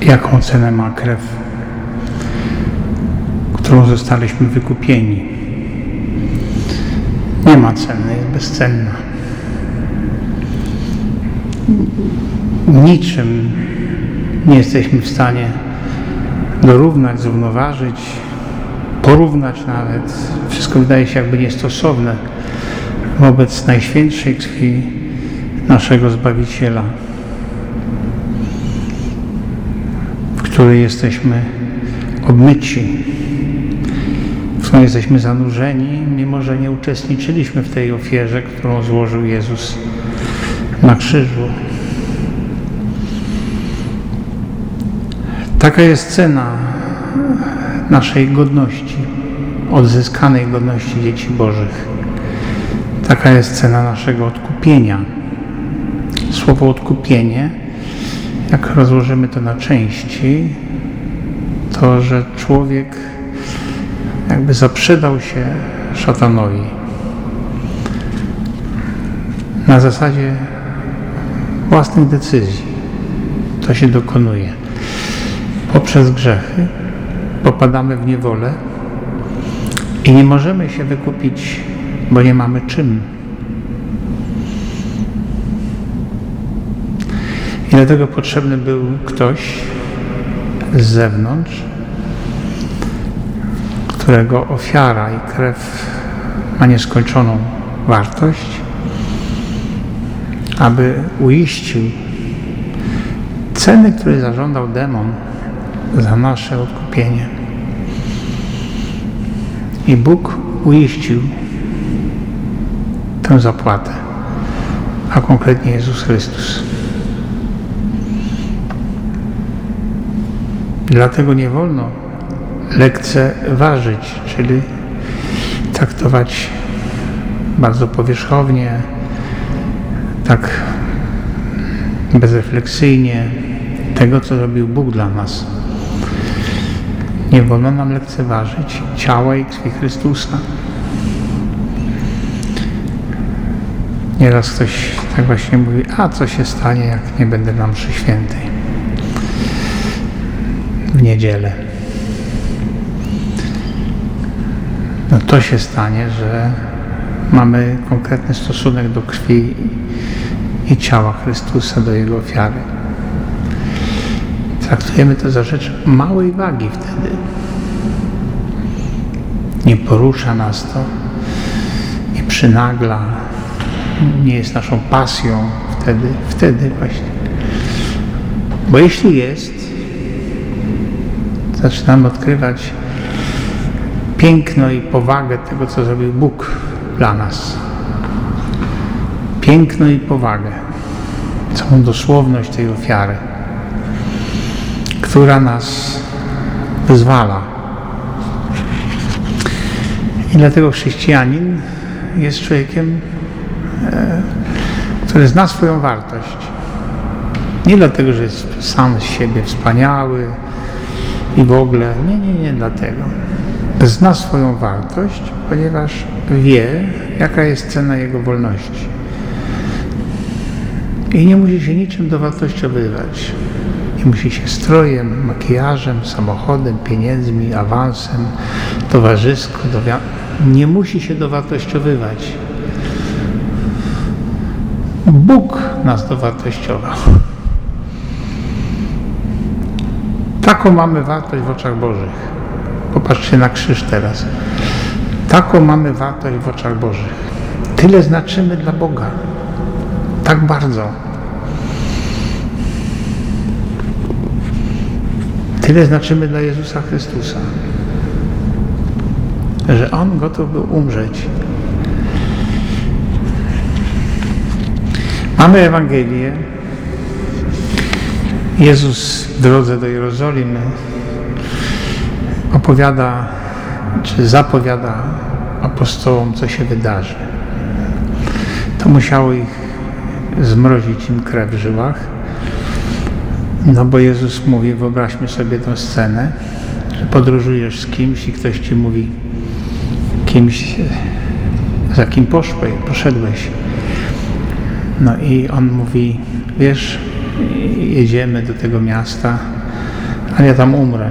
Jaką cenę ma krew, którą zostaliśmy wykupieni? Nie ma ceny, jest bezcenna. Niczym nie jesteśmy w stanie dorównać, zrównoważyć, porównać nawet. Wszystko wydaje się jakby niestosowne wobec najświętszej krwi naszego Zbawiciela, w której jesteśmy obmyci, w której jesteśmy zanurzeni, mimo że nie uczestniczyliśmy w tej ofierze, którą złożył Jezus na krzyżu. Taka jest cena naszej godności, odzyskanej godności dzieci Bożych. Taka jest cena naszego odkupienia. Słowo odkupienie, jak rozłożymy to na części, to, że człowiek jakby zaprzedał się szatanowi na zasadzie własnych decyzji. To się dokonuje. Poprzez grzechy popadamy w niewolę i nie możemy się wykupić, bo nie mamy czym. I dlatego potrzebny był ktoś z zewnątrz, którego ofiara i krew ma nieskończoną wartość, aby uiścił ceny, które zażądał demon za nasze odkupienie. I Bóg uiścił tę zapłatę, a konkretnie Jezus Chrystus. Dlatego nie wolno lekceważyć, czyli traktować bardzo powierzchownie, tak bezrefleksyjnie tego, co robił Bóg dla nas. Nie wolno nam lekceważyć ciała i krwi Chrystusa. Nieraz ktoś tak właśnie mówi, a co się stanie, jak nie będę na mszy świętej w niedzielę. No to się stanie, że mamy konkretny stosunek do krwi i ciała Chrystusa, do Jego ofiary. Traktujemy to za rzecz małej wagi wtedy. Nie porusza nas to, nie przynagla, nie jest naszą pasją wtedy właśnie. Bo jeśli jest, zaczynamy odkrywać piękno i powagę tego, co zrobił Bóg dla nas. Piękno i powagę, całą dosłowność tej ofiary, która nas wyzwala. I dlatego chrześcijanin jest człowiekiem, który zna swoją wartość. Nie dlatego, że jest sam z siebie wspaniały i w ogóle. Nie dlatego. Zna swoją wartość, ponieważ wie, jaka jest cena jego wolności. I nie musi się niczym dowartościowywać. Nie musi się strojem, makijażem, samochodem, pieniędzmi, awansem, towarzysko, nie musi się dowartościowywać. Bóg nas dowartościował. Taką mamy wartość w oczach Bożych. Popatrzcie na krzyż teraz. Taką mamy wartość w oczach Bożych. Tyle znaczymy dla Boga. Tak bardzo. Tyle znaczymy dla Jezusa Chrystusa, że On gotów był umrzeć. Mamy Ewangelię. Jezus w drodze do Jerozolimy opowiada, czy zapowiada apostołom, co się wydarzy. To musiało ich zmrozić im krew w żyłach. No bo Jezus mówi, wyobraźmy sobie tę scenę, że podróżujesz z kimś i ktoś ci mówi, za kim poszedłeś. No i on mówi, wiesz, jedziemy do tego miasta, ale ja tam umrę.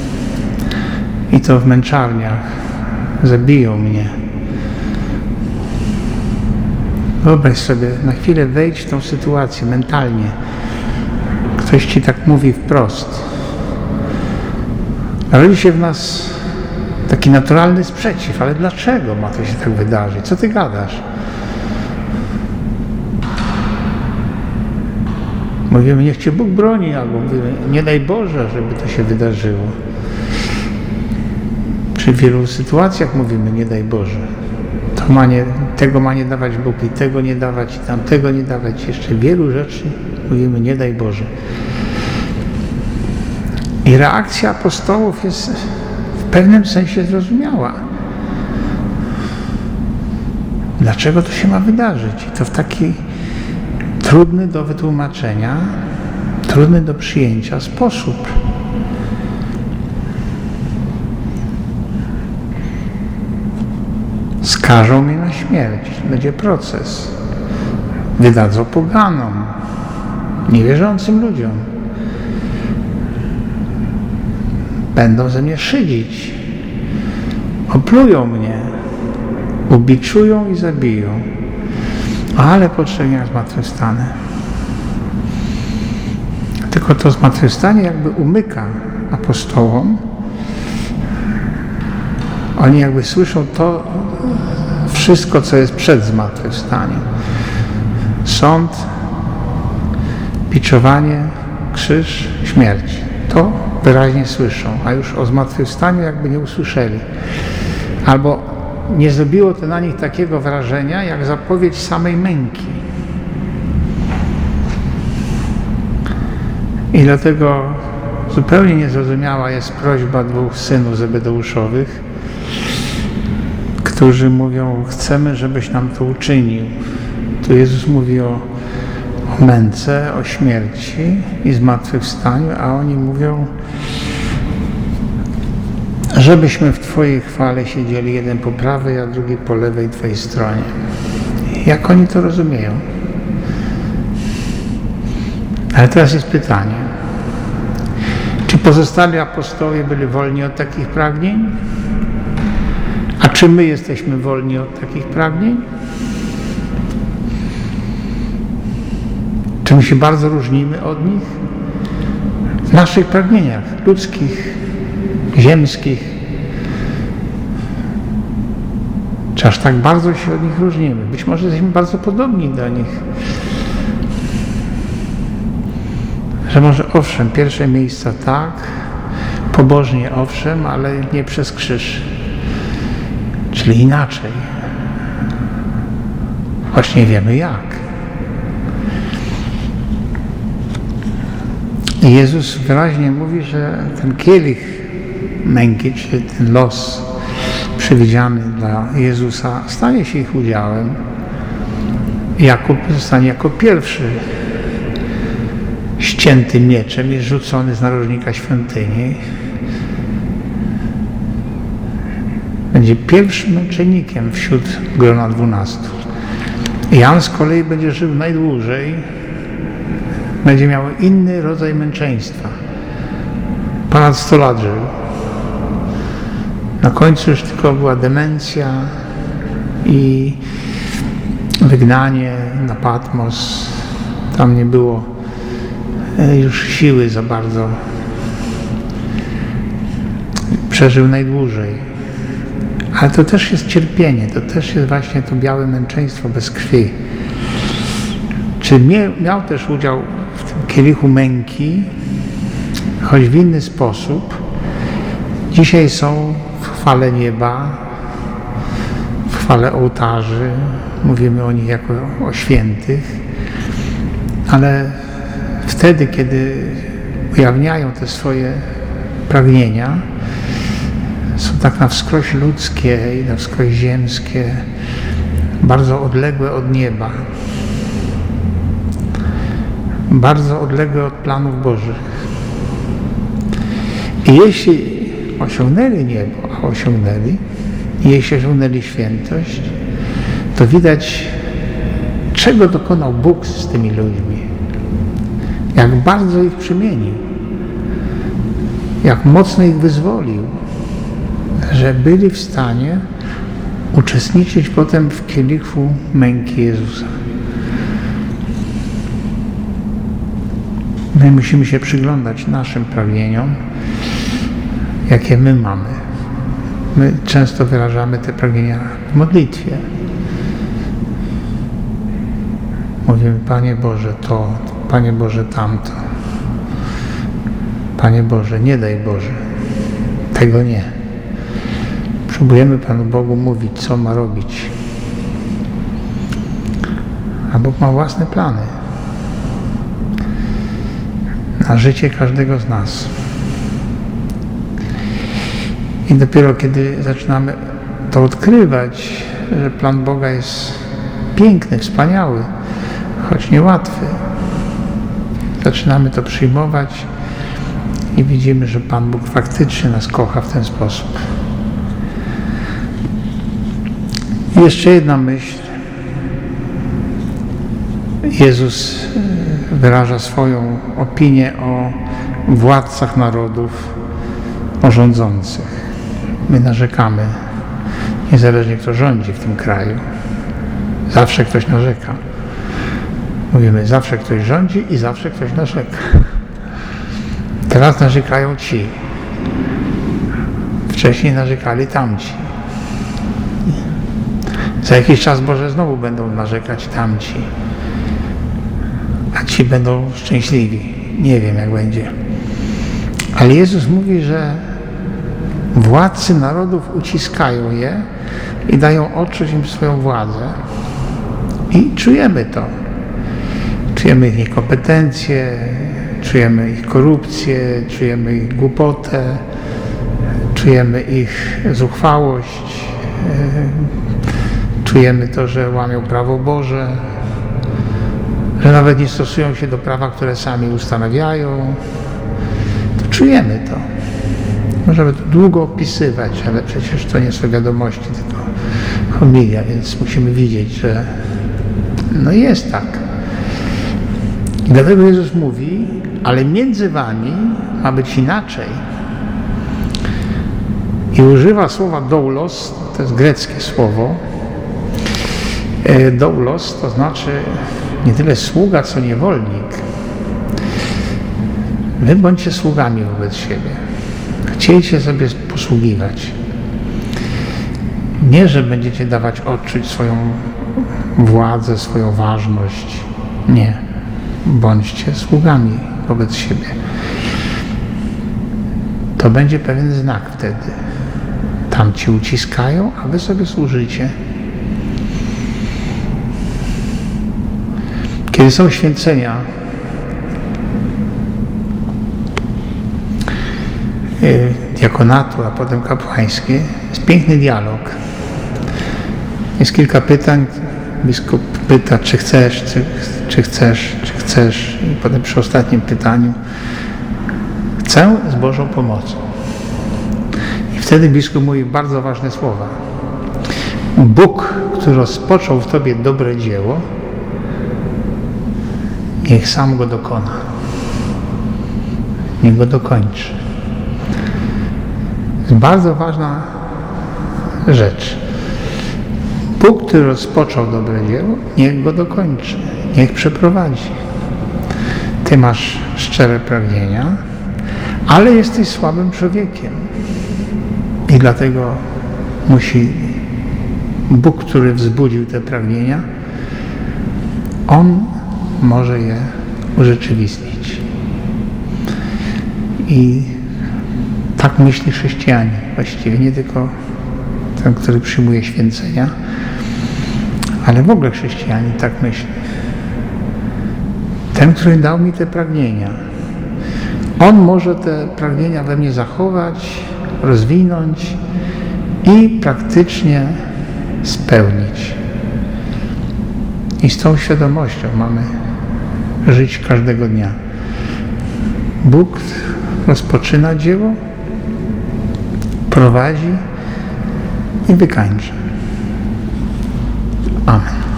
I to w męczarniach. Zabiją mnie. Wyobraź sobie, na chwilę wejdź w tą sytuację mentalnie. Ktoś ci tak mówi wprost. Rodzi się w nas taki naturalny sprzeciw, ale dlaczego ma to się tak wydarzyć? Co ty gadasz? Mówimy, niech cię Bóg broni, albo mówimy, nie daj Boże, żeby to się wydarzyło. Przy wielu sytuacjach mówimy, nie daj Boże. Tego ma nie dawać Bóg i tego nie dawać, i tamtego nie dawać. Jeszcze wielu rzeczy mówimy, nie daj Boże. I reakcja apostołów jest w pewnym sensie zrozumiała. Dlaczego to się ma wydarzyć? I to w taki trudny do wytłumaczenia, trudny do przyjęcia sposób. Skażą mnie na śmierć, będzie proces. Wydadzą poganom, niewierzącym ludziom. Będą ze mnie szydzić. Oplują mnie, ubiczują i zabiją. Ale po 3 dniach zmartwychwstanę. Tylko to zmartwychwstanie jakby umyka apostołom. Oni jakby słyszą to wszystko, co jest przed zmartwychwstaniem. Sąd, biczowanie, krzyż, śmierć. To wyraźnie słyszą, a już o zmartwychwstaniu jakby nie usłyszeli. Albo nie zrobiło to na nich takiego wrażenia, jak zapowiedź samej męki. I dlatego zupełnie niezrozumiała jest prośba 2 synów Zebedeuszowych, którzy mówią, chcemy, żebyś nam to uczynił. Tu Jezus mówi o męce, o śmierci i zmartwychwstaniu, a oni mówią, żebyśmy w Twojej chwale siedzieli, jeden po prawej, a drugi po lewej Twojej stronie. Jak oni to rozumieją? Ale teraz jest pytanie. Czy pozostali apostołowie byli wolni od takich pragnień? A czy my jesteśmy wolni od takich pragnień? Czy my się bardzo różnimy od nich? W naszych pragnieniach ludzkich, ziemskich. Czy aż tak bardzo się od nich różnimy? Być może jesteśmy bardzo podobni do nich. Że może owszem, pierwsze miejsca tak, pobożnie owszem, ale nie przez krzyż. Czyli inaczej. Właśnie wiemy jak. I Jezus wyraźnie mówi, że ten kielich męki, czy ten los przewidziany dla Jezusa stanie się ich udziałem. Jakub zostanie jako pierwszy ścięty mieczem i rzucony z narożnika świątyni. Będzie pierwszym męczennikiem wśród grona 12. Jan z kolei będzie żył najdłużej, będzie miał inny rodzaj męczeństwa. Ponad 100 lat żył. Na końcu już tylko była demencja i wygnanie na Patmos. Tam nie było już siły za bardzo. Przeżył najdłużej. Ale to też jest cierpienie, to też jest właśnie to białe męczeństwo bez krwi. Czy miał też udział w tym kielichu męki, choć w inny sposób. Dzisiaj są w chwale nieba, w chwale ołtarzy, mówimy o nich jako o świętych, ale wtedy, kiedy ujawniają te swoje pragnienia, są tak na wskroś ludzkie i na wskroś ziemskie, bardzo odległe od nieba, bardzo odległe od planów Bożych. I jeśli osiągnęli niebo, a osiągnęli, i jeśli osiągnęli świętość, to widać, czego dokonał Bóg z tymi ludźmi. Jak bardzo ich przemienił. jak mocno ich wyzwolił, że byli w stanie uczestniczyć potem w kielichu męki Jezusa. My musimy się przyglądać naszym pragnieniom, jakie my mamy. My często wyrażamy te pragnienia w modlitwie. Mówimy: Panie Boże to, Panie Boże tamto. Panie Boże, nie daj Boże, tego nie. Próbujemy Panu Bogu mówić, co ma robić. A Bóg ma własne plany na życie każdego z nas. I dopiero kiedy zaczynamy to odkrywać, że plan Boga jest piękny, wspaniały, choć niełatwy, zaczynamy to przyjmować i widzimy, że Pan Bóg faktycznie nas kocha w ten sposób. I jeszcze jedna myśl. Jezus wyraża swoją opinię o władcach narodów, o rządzących. My narzekamy, niezależnie kto rządzi w tym kraju. Zawsze ktoś narzeka. Mówimy, zawsze ktoś rządzi i zawsze ktoś narzeka. Teraz narzekają ci. Wcześniej narzekali tamci. Za jakiś czas może znowu będą narzekać tamci. A ci będą szczęśliwi. Nie wiem, jak będzie. Ale Jezus mówi, że władcy narodów uciskają je i dają odczuć im swoją władzę. I czujemy to. Czujemy ich niekompetencje, czujemy ich korupcję, czujemy ich głupotę, czujemy ich zuchwałość, czujemy to, że łamią prawo Boże, że nawet nie stosują się do prawa, które sami ustanawiają. To czujemy to. Możemy to długo opisywać, ale przecież to nie są wiadomości, tylko homilia, więc musimy widzieć, że no jest tak. I dlatego Jezus mówi, ale między wami ma być inaczej. I używa słowa doulos, to jest greckie słowo. Doulos to znaczy nie tyle sługa, co niewolnik. Wy bądźcie sługami wobec siebie. Chciejcie sobie posługiwać. Nie, że będziecie dawać odczuć swoją władzę, swoją ważność. Nie. Bądźcie sługami wobec siebie. To będzie pewien znak wtedy. Tamci uciskają, a wy sobie służycie. Kiedy są święcenia, diakonatu, a potem kapłańskie, jest piękny dialog. Jest kilka pytań. Biskup pyta, czy chcesz, czy chcesz. I potem przy ostatnim pytaniu: chcę z Bożą pomocą. I wtedy biskup mówi bardzo ważne słowa. Bóg, który rozpoczął w tobie dobre dzieło, niech sam go dokona. Niech go dokończy. To jest bardzo ważna rzecz. Bóg, który rozpoczął dobre dzieło, niech go dokończy. Niech przeprowadzi. Ty masz szczere pragnienia, ale jesteś słabym człowiekiem. I dlatego musi Bóg, który wzbudził te pragnienia, On może je urzeczywistnić. I tak myśli chrześcijanin. Właściwie nie tylko ten, który przyjmuje święcenia, ale w ogóle chrześcijanin tak myśli. Ten, który dał mi te pragnienia, On może te pragnienia we mnie zachować, rozwinąć i praktycznie spełnić. I z tą świadomością mamy żyć każdego dnia. Bóg rozpoczyna dzieło, prowadzi i wykańcza. Amen.